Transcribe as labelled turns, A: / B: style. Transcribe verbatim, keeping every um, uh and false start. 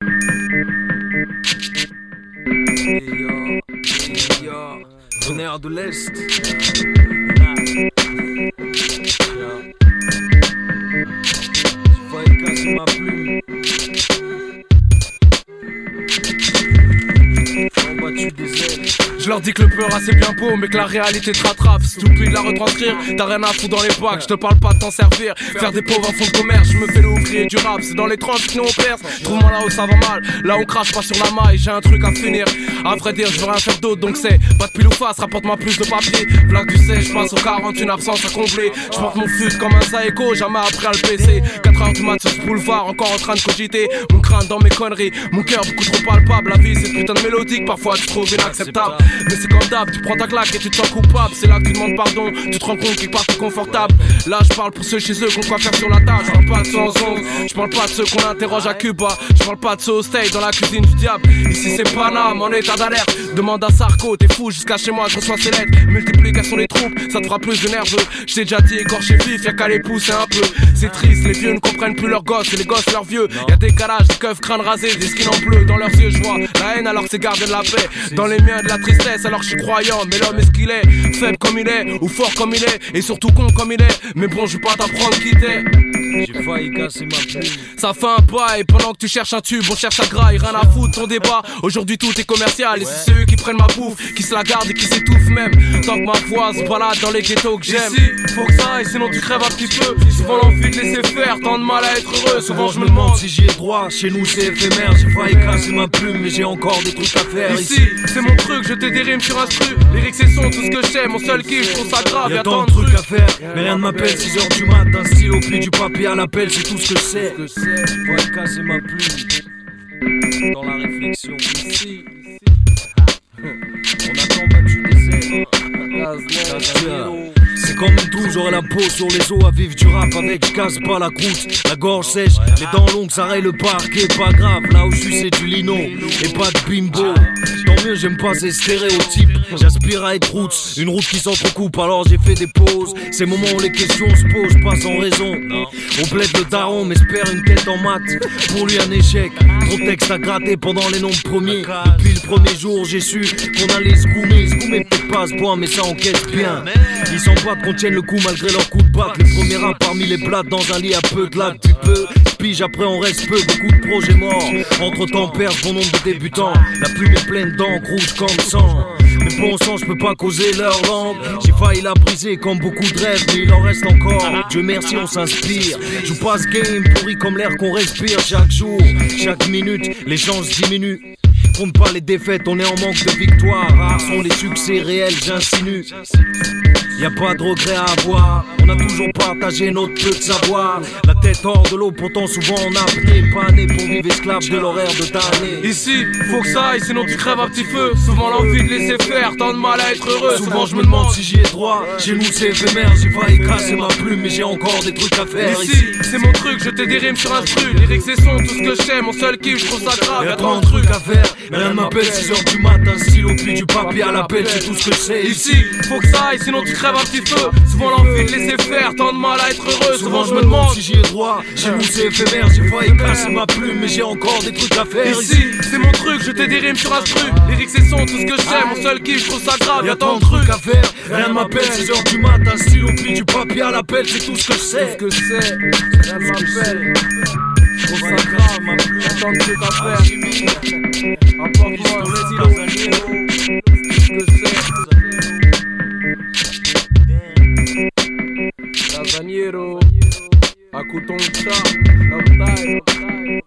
A: Hey yo, hey yo, tonnerre de l'Est. J'ai failli casser ma plume. Combattu des ailes.
B: Je leur dis que le peur c'est bien beau mais que la réalité te rattrape. Si t'oublies de la retranscrire, t'as rien à foutre dans les packs. Je te parle pas de t'en servir, faire des pauvres en fond de commerce. Je me fais le ouvrier du rap, c'est dans les tranches que nous on perce. Trouve-moi là où ça va mal, là on crache pas sur la maille. J'ai un truc à finir, à vrai dire je veux rien faire d'autre. Donc c'est pas de pile ou face, rapporte-moi plus de papier. Blague du C, je passe aux quarante, une absence à combler. Je porte mon fut comme un Saeco, jamais appris à le baisser. quatre heures du mat sur ce boulevard, encore en train de cogiter. Mon crâne dans mes conneries, mon cœur beaucoup trop palpable. La vie c'est putain de mélodique, parfois tu trouves inacceptable. Mais c'est comme d'hab, tu prends ta claque et tu te sens coupable. C'est là que tu demandes pardon, tu te rends compte qu'il part plus confortable. Là je parle pour ceux chez eux qu'on quoi faire sur la table. Je parle pas de ceux en zone, je parle pas de ceux qu'on interroge à Cuba. Je parle pas de ceux au steak dans la cuisine du diable. Ici c'est Paname en état d'alerte. Demande à Sarko, t'es fou, jusqu'à chez moi je reçois ces lettres. Multiplication des troupes, ça te fera plus de nerveux. Je t'ai déjà dit écorché vif, y'a qu'à les pousser un peu. C'est triste, les vieux ne comprennent plus leurs gosses et les gosses leurs vieux. Y'a des calages, des keufs crâne rasé, des skins en bleu. Dans leurs yeux je vois la haine alors c'est garder de la paix. Dans les miens de la tristesse alors je suis croyant. Mais l'homme est ce qu'il est, faible comme il est, ou fort comme il est, et surtout con comme il est. Mais bon je vais pas t'apprendre qui t'es.
A: J'ai failli casser ma plume.
B: Ça fait un bail, pendant que tu cherches un tube, on cherche à graille. Rien à foutre ton débat, aujourd'hui tout est commercial. Et c'est eux qui prennent ma bouffe, qui se la gardent et qui s'étouffent même. Tant que ma voix se balade dans les ghettos que j'aime. Ici, faut que ça aille, sinon tu crèves un petit peu. Souvent l'envie de laisser faire, tant de mal à être heureux. Souvent je me demande
A: si j'y ai droit, chez nous c'est éphémère. J'ai failli casser ma plume, mais j'ai encore des trucs à faire.
B: Ici, c'est mon truc, je t'ai des rimes sur instru. Lyrics et son, tout ce que je sais, mon seul kiff, je trouve ça grave.
A: Y'a tant de trucs à faire, mais rien ne m'appelle. Six heures du mat, un stylo puis du papier à l'appel, c'est tout ce que je sais. J'ai failli casser ma plume. Dans la réflexion, ici on a combattu des ailes. C'est comme tout, j'aurai la peau sur les os à vivre du rap avec, je casse pas la croûte, la gorge sèche, les dents longues, ça raye le parquet, pas grave, là où je suis c'est du lino, et pas de bimbo. Tant mieux, j'aime pas ces stéréotypes, j'aspire à être roots, une route qui s'entrecoupe, alors j'ai fait des pauses, ces moments où les questions se posent, pas sans raison. On plaide le daron, mais espère une tête en maths, pour lui un échec, trop de texte à gratter pendant les nombres premiers. Depuis le premier jour, j'ai su qu'on allait se goumer, se goumer peut-être pas à ce point, mais ça encaisse bien. Ils s'en battent qu'on tienne le coup malgré leurs coups de batte. Les premiers rats parmi les blattes dans un lit à peu de lac. Tu peux, pige après on reste peu, beaucoup de projets morts. Entre temps perdre bon nombre de débutants. La plume est pleine d'encre rouge comme sang. Mais bon sang je peux pas causer leur langue. J'ai failli la briser comme beaucoup de rêves, mais il en reste encore. Dieu merci on s'inspire. Joue pas ce game pourri comme l'air qu'on respire. Chaque jour, chaque minute, les chances diminuent. Compte pas les défaites, on est en manque de victoire. Rares sont les succès réels, j'insinue. Y'a pas de regret à avoir, on a toujours partagé notre peu de savoir. La tête hors de l'eau, pourtant souvent en apnée. Pas né pour vivre esclave de l'horaire de damné.
B: Ici, faut que ça aille, sinon tu crèves un petit feu. Souvent l'envie de laisser faire, tant de mal à être heureux.
A: Souvent je me demande si j'y ai droit, chez nous c'est éphémère. J'ai failli casser ma plume, mais j'ai encore des trucs à faire.
B: Ici, c'est mon truc, je t'ai des rimes sur instru. Lyrics et son, tout ce que je sais, mon seul kiff, je trouve ça grave.
A: Y'a tant de trucs à faire, mais rien ne m'appelle. Six heures du matin, un stylo puis du papier à l'appel, c'est tout ce que je sais.
B: Ici, faut que ça aille, sinon tu crèves un petit feu. Souvent l'envie de laisser faire, tant de mal à être heureux.
A: Souvent je me demande si j'y ai droit, chez nous c'est éphémère. J'ai failli casser ma plume, mais j'ai encore des trucs à faire.
B: Ici, c'est mon truc, je t'ai des rimes sur instru. Lyrics et son, tout ce que je sais, mon seul kiff, je trouve ça grave.
A: Y'a tant de trucs à faire, rien ne m'appelle. Six heures du matin, un stylo puis du papier à l'appel, c'est tout ce que je sais.
B: Tout ce que je sais, rien ne m'appelle. Je trouve ça grave, ma plume, tant de trucs à faire. Apporte-moi un stylo, ce que c'est. Casaniero, Akutoncha, Lautay.